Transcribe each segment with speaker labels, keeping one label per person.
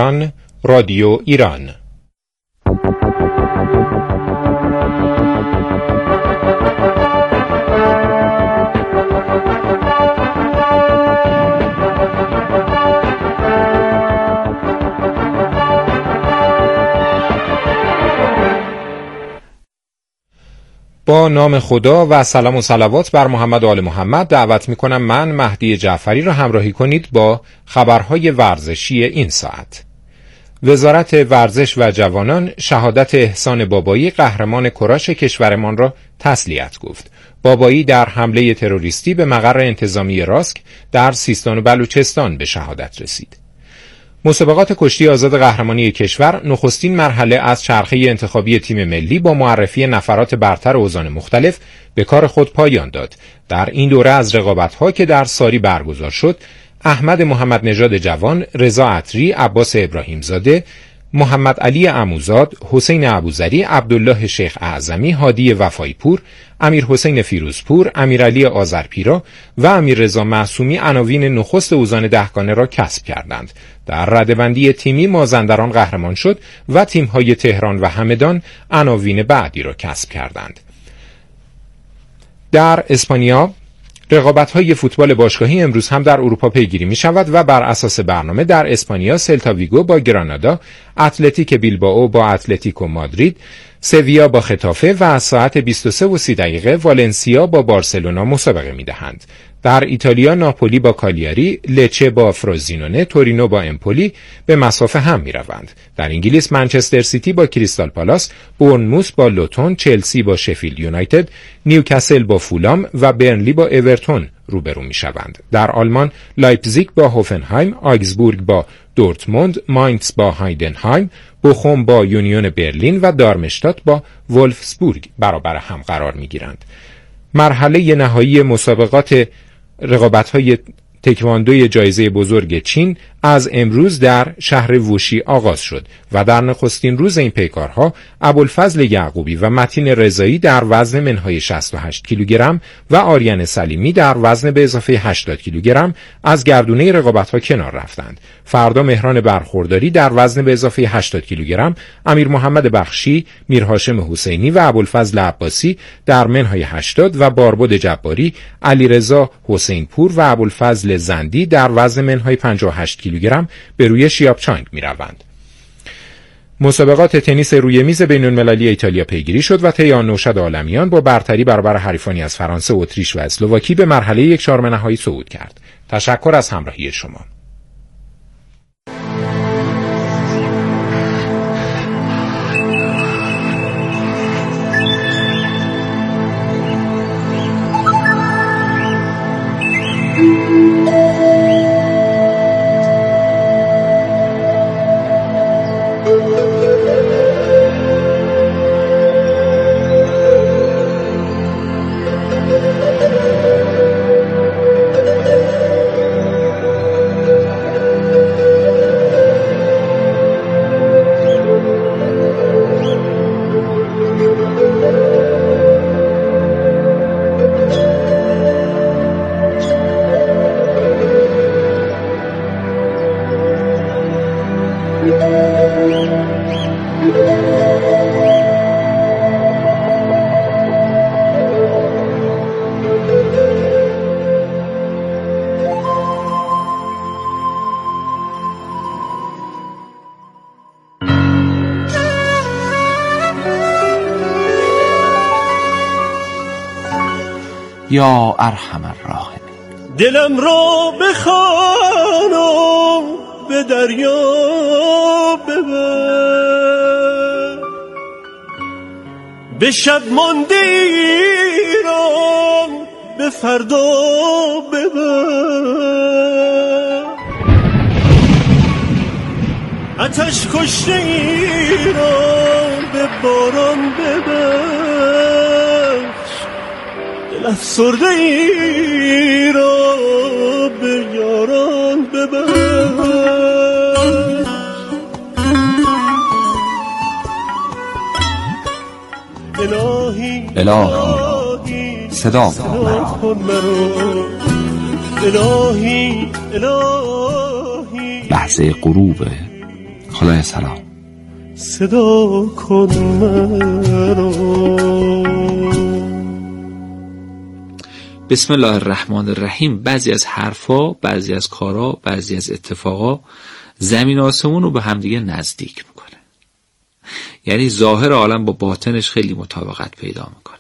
Speaker 1: رادیو ایران. با نام خدا و سلام و صلوات بر محمد و آل محمد دعوت میکنم من مهدی جعفری را همراهی کنید با خبرهای ورزشی این ساعت. وزارت ورزش و جوانان شهادت احسان بابایی قهرمان کراش کشورمان را تسلیت گفت. بابایی در حمله تروریستی به مقر انتظامی راسک در سیستان و بلوچستان به شهادت رسید. مسابقات کشتی آزاد قهرمانی کشور نخستین مرحله از چرخه انتخابی تیم ملی با معرفی نفرات برتر اوزان مختلف به کار خود پایان داد. در این دوره از رقابت‌ها که در ساری برگزار شد، احمد محمد نژاد جوان، رضا عطری، عباس ابراهیمزاده، محمد علی عموزاد، حسین ابوذری، عبدالله شیخ اعظمی، هادی وفایی پور، امیر حسین فیروزپور، امیرعلی آذرپیرا و امیر رضا معصومی عناوین نخست اوزان دهگانه را کسب کردند. در رده‌بندی تیمی مازندران قهرمان شد و تیم‌های تهران و همدان عناوین بعدی را کسب کردند. در اسپانیا رقابت‌های فوتبال باشگاهی امروز هم در اروپا پیگیری می‌شود و بر اساس برنامه در اسپانیا سلتا ویگو با گرانادا، اتلتیک بیلبائو با اتلتیکو مادرید، سویا با خطافه و از ساعت 23:30 والنسیا با بارسلونا مسابقه می‌دهند. در ایتالیا ناپولی با کالیاری، لچه با فروزینونه، تورینو با امپولی به مسافه هم می‌روند. در انگلیس منچستر سیتی با کریستال پالاس، بورنموث با لوتون، چلسی با شفیلد یونایتد، نیوکاسل با فولام و برنلی با اورتون روبرو می‌شوند. در آلمان لایپزیگ با هوفنهایم، آگزبورگ با دورتموند، ماینتس با هایدنهایم، بوخوم با یونیون برلین و دارمشتات با ولفسبورگ برابر هم قرار می‌گیرند. مرحله نهایی مسابقات رقابت‌های تکواندوی جایزه بزرگ چین از امروز در شهر ووشی آغاز شد و در نخستین روز این پیکارها ابوالفضل یعقوبی و متین رضایی در وزن منهای 68 کیلوگرم و آریان سلیمی در وزن به اضافه 80 کیلوگرم از گردونه رقابت‌ها کنار رفتند. فردا مهران برخورداری در وزن به اضافه 80 کیلوگرم، امیر محمد بخشی، میرهاشم حسینی و ابوالفضل عباسی در منهای 80 و باربد جباری، علیرضا حسین پور و ابوالفضل زندی در وزن منهای 58 کیلوگرم به روی شیابچانگ می روند. مسابقات تنیس روی میز بین المللی ایتالیا پیگیری شد و طی آن نوشد عالمیان با برتری برابر حریفانی از فرانسه، اتریش و اسلواکی به مرحله 1/4 نهایی صعود کرد. تشکر از همراهی شما.
Speaker 2: یا ارحم الراحمین.
Speaker 3: دلم را بخوانم به دریا ببر، به شب مانده ایران به فردا ببر، آتش کشته ایران به باران ببر، دل افسرده ای را به یاران ببر.
Speaker 2: الهی صدا کن مرا،
Speaker 3: الهی
Speaker 2: لحظه غروب خدای سلام.
Speaker 3: صدا کن مرا.
Speaker 4: بسم الله الرحمن الرحیم. بعضی از حرفا، بعضی از کارا، بعضی از اتفاقا زمین و آسمون رو به همدیگه نزدیک میکنه. یعنی ظاهر عالم با باطنش خیلی مطابقت پیدا میکنه.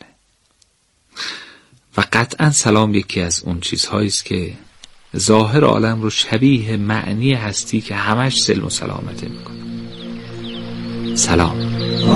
Speaker 4: و قطعا سلام یکی از اون چیزهایی است که ظاهر عالم رو شبیه معنی هستی که همش سلم و سلامته میکنه. سلام.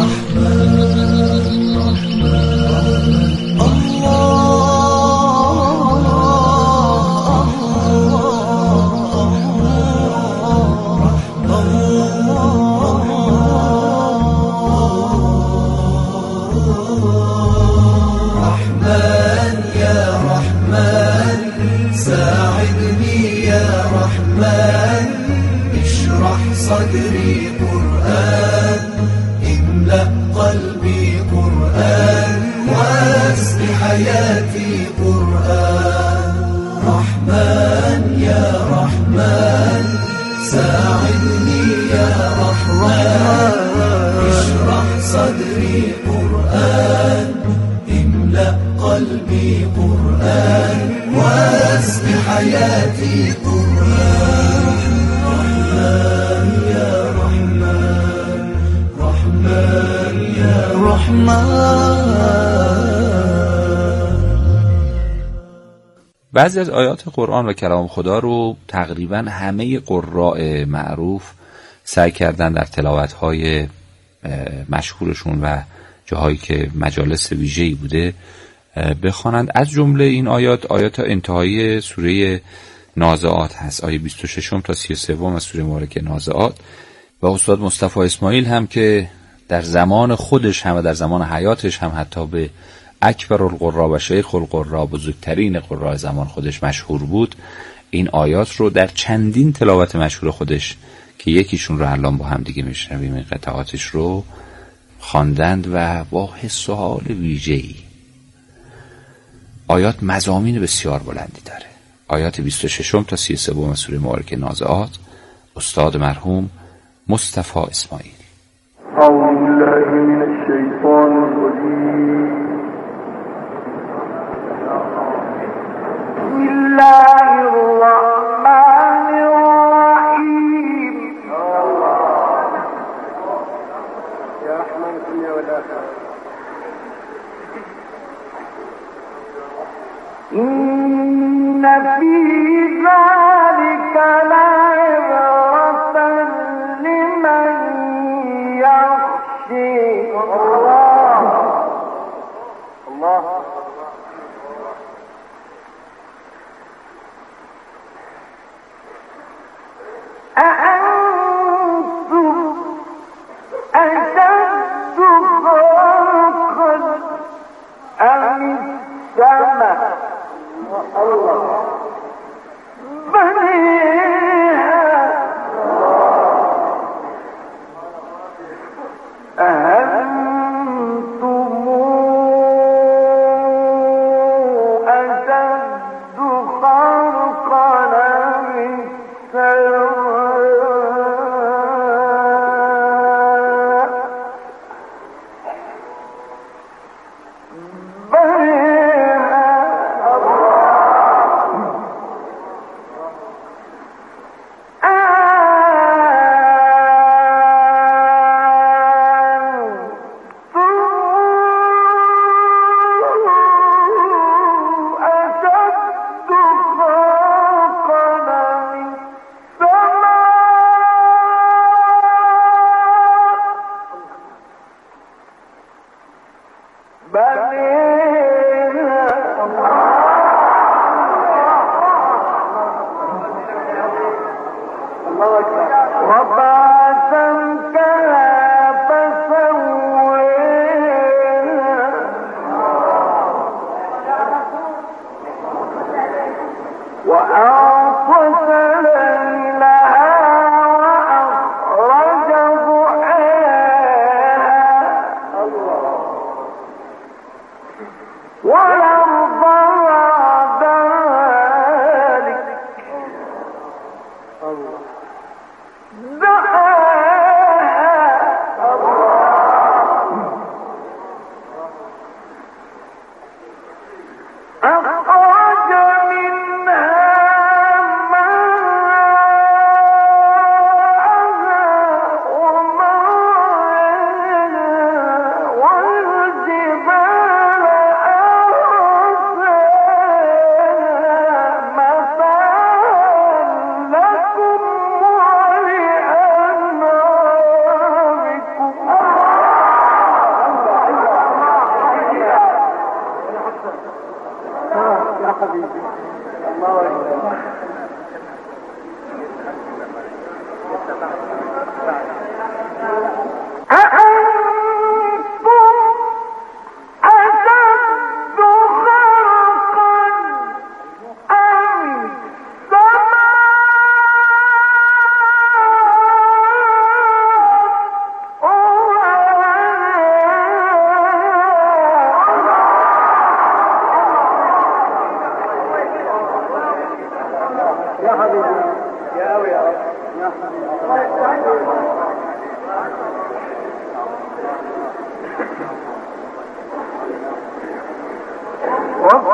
Speaker 5: صدري قرآن املأ قلبي قرآن واسق حياتي قرآن رحمن يا رحمن ساعدني يا رحمن اشرح صدري قرآن املأ قلبي قرآن واسق حياتي قرآن
Speaker 4: بعضی از آیات قرآن و کلام خدا رو تقریبا همه قراء معروف سعی کردن در تلاوت‌های مشهورشون و جاهایی که مجالس ویژه‌ای بوده بخوانند. از جمله این آیات انتهایی سوره نازعات هست، آیه 26 تا 33 از سوره مبارکه نازعات. و استاد مصطفی اسماعیل هم که در زمان خودش هم و در زمان حیاتش هم حتی به اکبر القراء و شیخ القراء، بزرگترین قراء زمان خودش مشهور بود، این آیات رو در چندین تلاوت مشهور خودش که یکیشون رو الان با هم دیگه میشنویم، این قطعاتش رو خواندند و با حس و حال ویژه‌ای. آیات مضامین بسیار بلندی داره. آیات 26 تا 33 از سوره مبارکه نازعات، استاد مرحوم مصطفی اسماعیل.
Speaker 6: أعوذ بالله من الشيطان الرجيم. بسم الله الرحمن الرحيم. يا رحمن الدنيا والآخرة. إن في ذلك لعبرة لمن يخشى الله. أأنتم أشد خلقا أم السماء؟ الله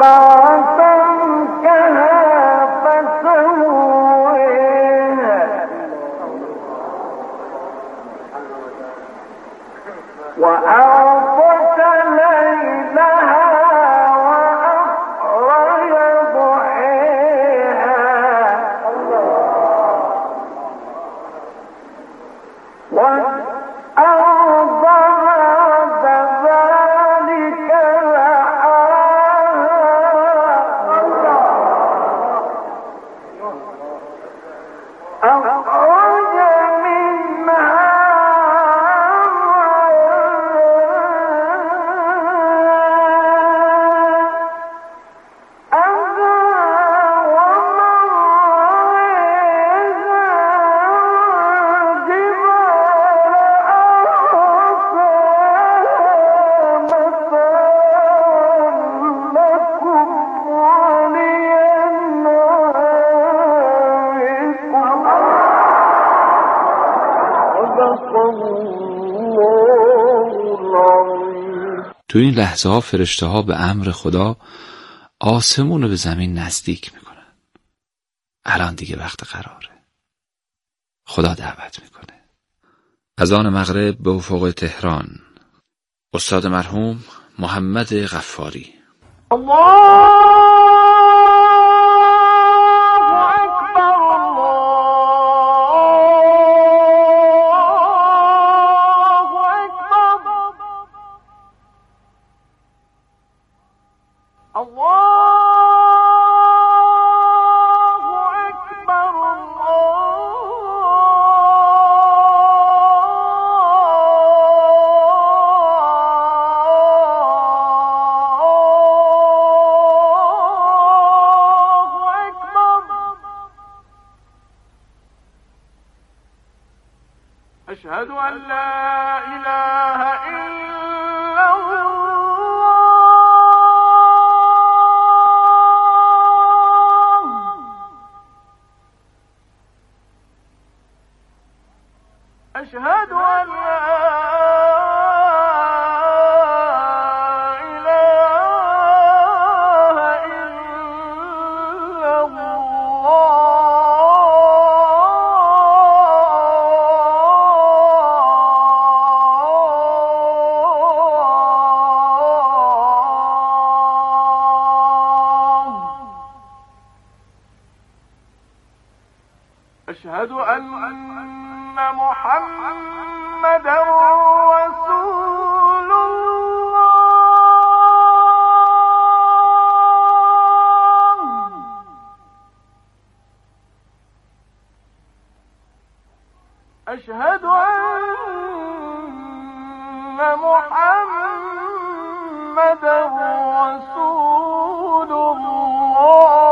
Speaker 4: تو این لحظه ها فرشته ها به امر خدا آسمون رو به زمین نزدیک میکنن. الان دیگه وقت قراره. خدا دعوت میکنه. اذان مغرب به افق تهران. استاد مرحوم محمد غفاری.
Speaker 6: أشهد أن لا إله إلا الله أشهد أن أشهد أن محمدا رسول الله أشهد أن محمدا رسول الله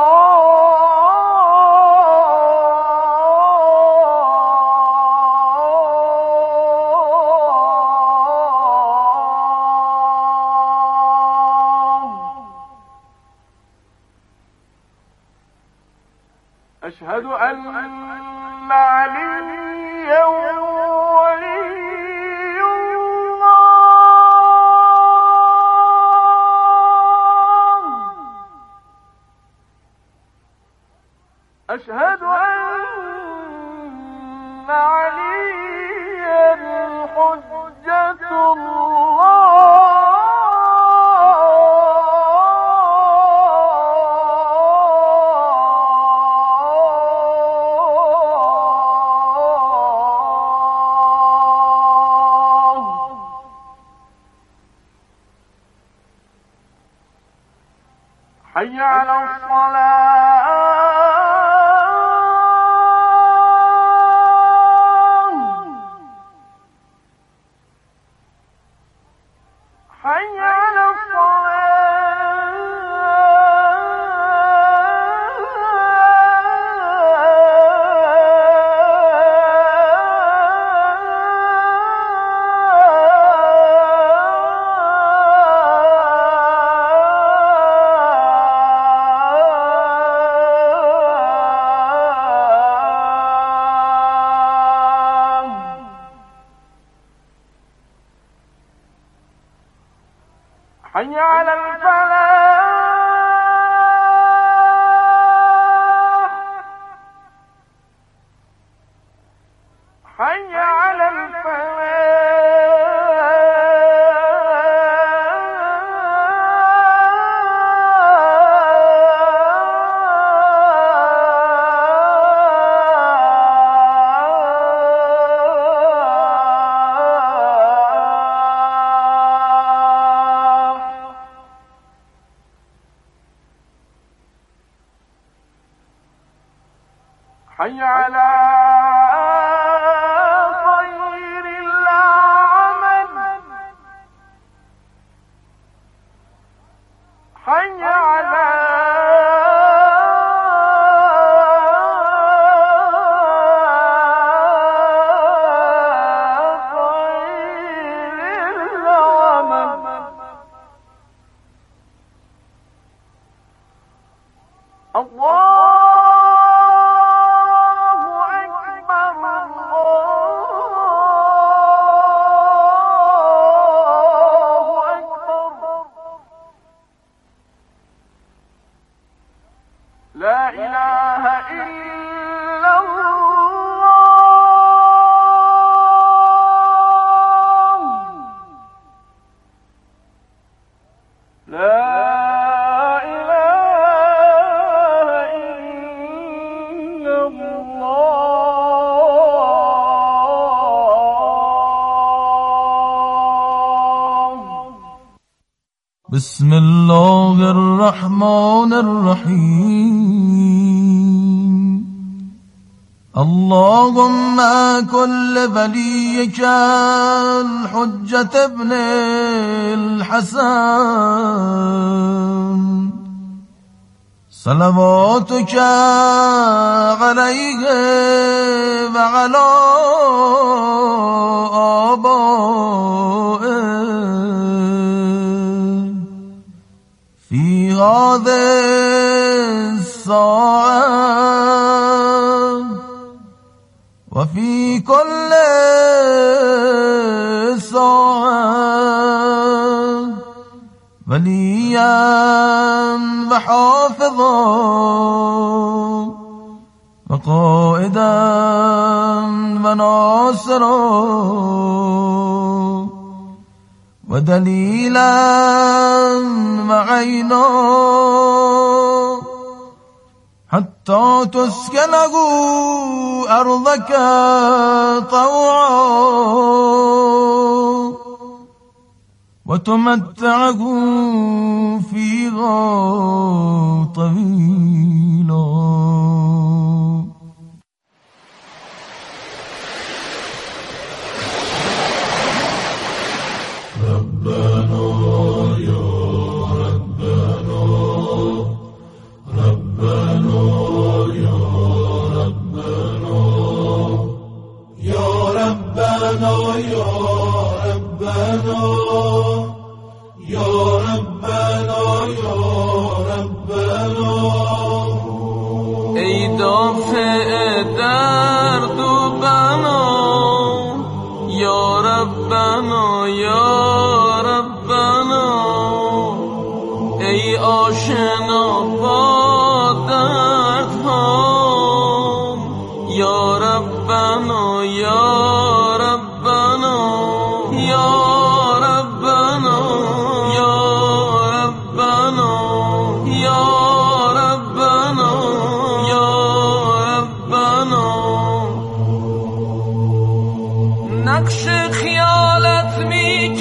Speaker 6: أشهد أن عليا ولي الله أشهد أن عليا حجة الله حي على الصلاة حي على حي على الفلاح حي على حي على خير العمل حي على خير العمل الله لا إله إلا الله لا إله إلا الله
Speaker 5: بسم الله الرحمن الرحيم اللهم كل وليك الحجة ابن الحسن صلواتك عليه وعلى آبائه في هذه الساعة وفي كل ساعة وليا وحافظا وقائدا وناصرا ودليلا وعينا حتى تسكنه أرضك طوعا وتمتعه فيها طويلا ربنا يا ربنا ربنا يا ربنا يا ربنا يا ربنا يا ربنا يا ربنا ای دافع درد و بنا یا ربنا یا ربنا ای آشنا با دردها یا ربنا یا ربنا یا ربنا یا ربنا یا ربنا یا ربنا نقش خیالت می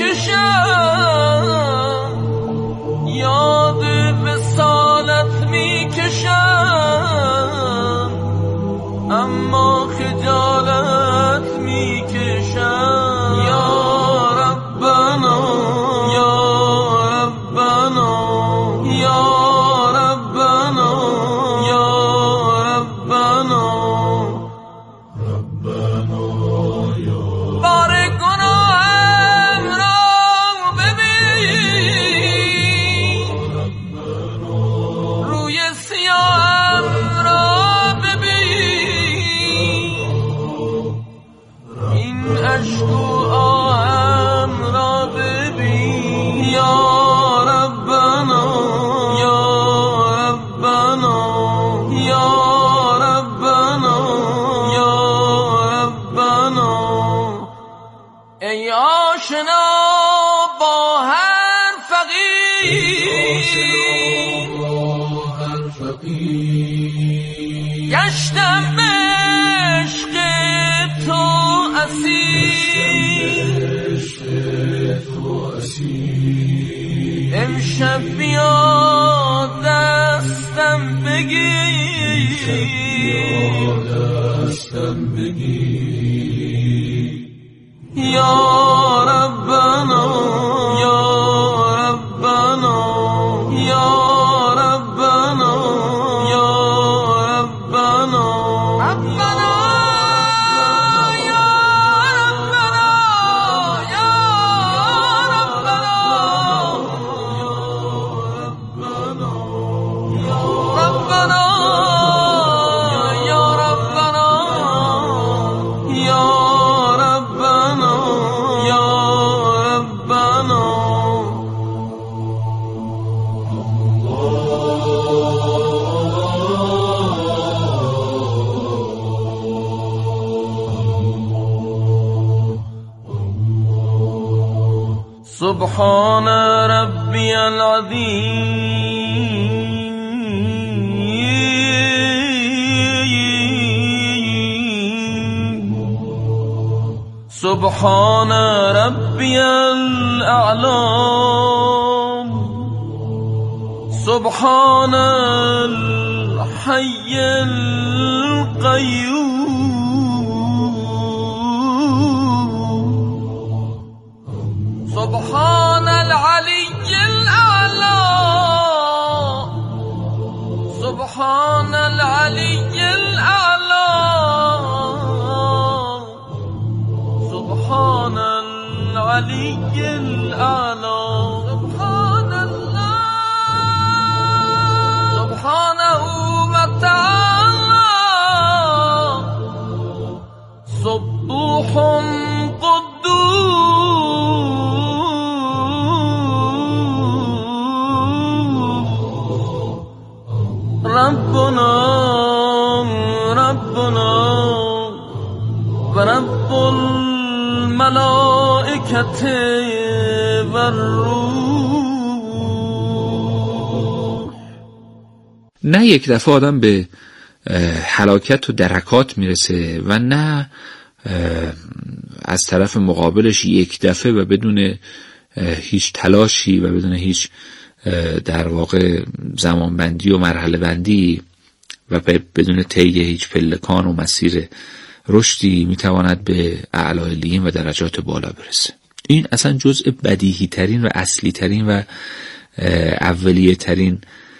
Speaker 5: کشم یاد وصالت می کشم اما خجالت می کشم یا ربنا یا ربنا یا ربنا یا ربنا ربنا یا بار گناهم را ببین روی سیاهم را ببین این عشق و آهم را ببین یا ربنا یا ربنا یا ربنا یا ربنا ای آشنا با هر فقیر گشتم به عشق تو اسیر امشب بیا دستم بگیر یا ربنا یا ربنا یا ربنا یا ربنا ربنا یا ربنا یا ربنا ربنا یا ربنا یا ربنا یا ربنا سبحان ربي العظيم سبحان ربي الأعلى سبحان الحي القيوم سبحان العلي الأعلى سبحان العلي الأعلى سبحان العلي الأعلى سبحان الله سبحانه وتعالى سبوح ربنا ربنا ورب الملائكة والروح.
Speaker 4: نه یک دفعه آدم به هلاکت و درکات میرسه و نه از طرف مقابلش یک دفعه و بدون هیچ تلاشی و بدون هیچ در واقع زمانبندی و مرحله بندی و بدون طی هیچ پلکان و مسیر رشدی میتواند به اعلی لیین و درجات بالا برسه. این اصلا جزء بدیهی ترین و اصلی ترین و اولیه ترین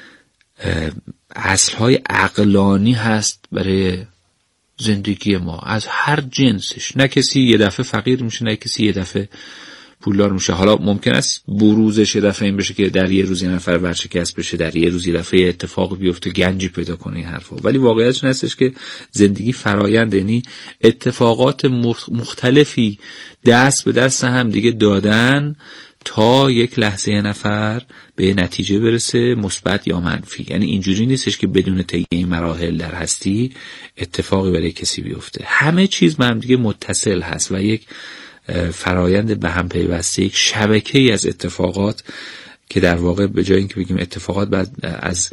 Speaker 4: اصلهای عقلانی هست برای زندگی ما از هر جنسش. نه کسی یه دفعه فقیر میشه، نه کسی یه دفعه پولدار میشه. حالا ممکن است بروزش یه دفعه این بشه که در یه روز یه نفر ورشکست بشه، در یه روز یه دفعه اتفاق بیفته گنجی پیدا کنه این حرفا، ولی واقعیتش این هستش که زندگی فرایند، یعنی اتفاقات مختلفی دست به دست هم دیگه دادن تا یک لحظه یه نفر به نتیجه برسه مثبت یا منفی. یعنی اینجوری نیستش که بدون طی این مراحل در هستی اتفاقی برای کسی بیفته. همه چیز با هم دیگه متصل هست و یک فرایند به هم پیوسته، یک شبکه‌ای از اتفاقات که در واقع به جای اینکه بگیم اتفاقات بعد از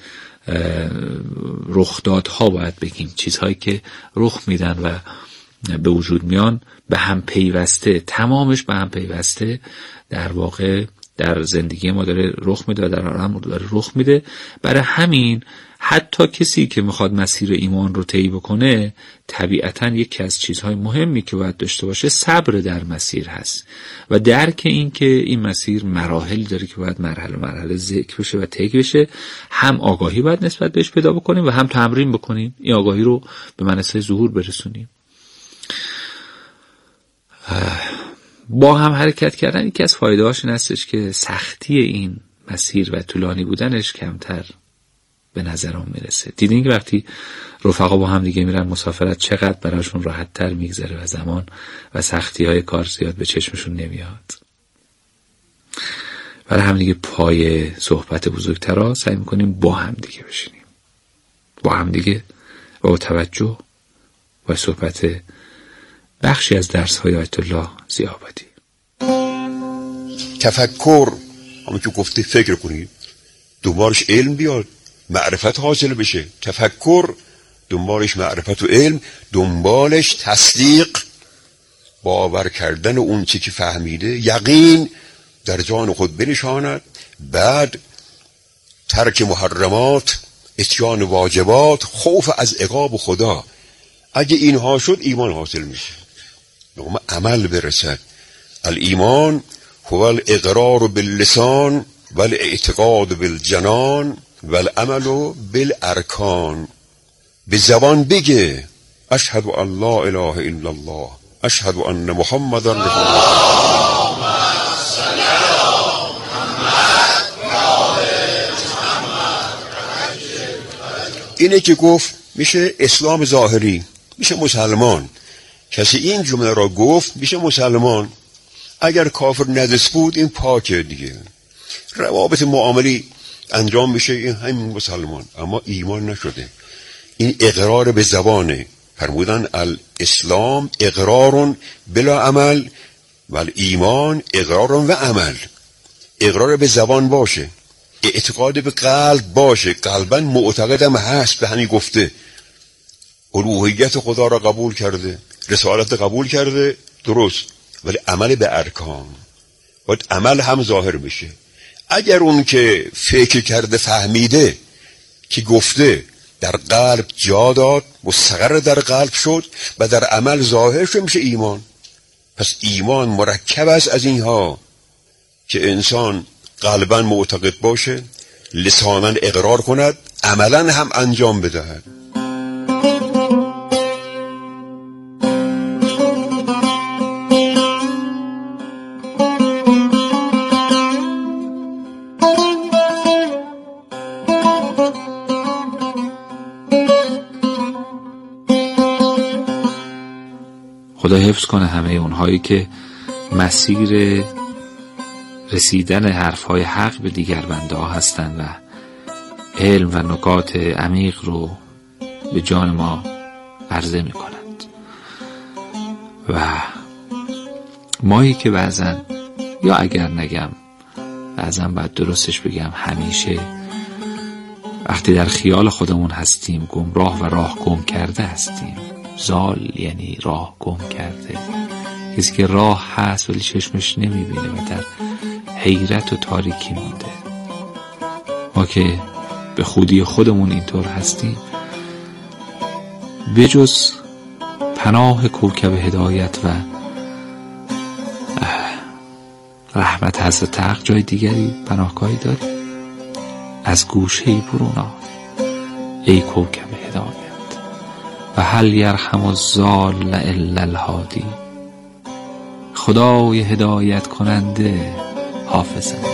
Speaker 4: رخدادها باید بگیم چیزهایی که رخ میدن و به وجود میان به هم پیوسته، تمامش به هم پیوسته در واقع در زندگی ما داره رخ میده، در عالم داره رخ میده. برای همین حتی کسی که میخواد مسیر ایمان رو طی بکنه طبیعتاً یکی از چیزهای مهمی که باید داشته باشه صبر در مسیر هست و درک این که این مسیر مراحلی داره که باید مرحله ذکر بشه و طی بشه. هم آگاهی باید نسبت بهش پیدا بکنیم و هم تمرین بکنیم این آگاهی رو به منصه ظهور برسونیم. با هم حرکت کردن یکی از فایده‌هاش این هستش که سختی این مسیر و طولانی بودنش کمتر به نظرم میرسه. دیدین که وقتی رفقا با هم دیگه میرن مسافرت چقدر براشون راحت تر میگذره و زمان و سختی های کار زیاد به چشمشون نمیاد. برای هم دیگه پای صحبت بزرگترها سعی میکنیم با هم دیگه بشینیم، با هم دیگه با توجه و صحبت بخشی از درس های آیت الله ضیاء آبادی.
Speaker 7: تفکر همون که گفته فکر کنید، دنبالش علم بیاد، معرفت حاصل بشه. تفکر دنبالش معرفت و علم، دنبالش تصدیق، باور کردن اون چی که فهمیده، یقین در جان خود بنشاند، بعد ترک محرمات، اتیان واجبات، خوف از عقاب خدا. اگه اینها شد ایمان حاصل میشه، نقمه عمل برسد. الایمان هو الاقرار باللسان والاعتقاد بالجنان والعمل بالارکان. به زبان بگه اشهد ان لا اله الا الله، اشهد ان محمد رسول الله. اینه که گفت میشه اسلام ظاهری، میشه مسلمان. کسی این جمله را گفت میشه مسلمان. اگر کافر ندست بود این پاکه دیگه، روابط معاملی انجام میشه، این همین مسلمان. اما ایمان نشده. این اقرار به زبانه. فرمودن الاسلام اقرار بلا عمل و الایمان اقرار و عمل. اقرار به زبان باشه، اعتقاد به قلب باشه، قلبا معتقدم هست، به همین گفته الوهیت خدا را قبول کرده، رسالت قبول کرده، درست، ولی عمل به ارکان. باید عمل هم ظاهر بشه. اگر اون که فکر کرده فهمیده که گفته در قلب جا داد، مستقر در قلب شد و در عمل ظاهر شد، میشه ایمان. پس ایمان مرکب است از اینها که انسان قلباً معتقد باشه، لساناً اقرار کند، عملاً هم انجام بدهد.
Speaker 4: خدا حفظ کنه همه اونهایی که مسیر رسیدن حرفهای حق به دیگر بنده ها هستند و علم و نکات عمیق رو به جان ما عرضه می کنند. و مایی که بعضن، یا اگر نگم بعضن باید درستش بگم، همیشه وقتی در خیال خودمون هستیم گمراه و راه گم کرده هستیم. زال یعنی راه گم کرده، کسی که راه هست ولی چشمش نمیبینه و در حیرت و تاریکی مونده. ما که به خودی خودمون اینطور هستیم، بجز پناه کوکب هدایت و رحمت حضرت حق جای دیگری پناهگاهی داریم؟ از گوشه‌ای برون آی ای کوکب هدایت، و هل یرحم الضال الا الهادی. خدای هدایت کننده حافظه.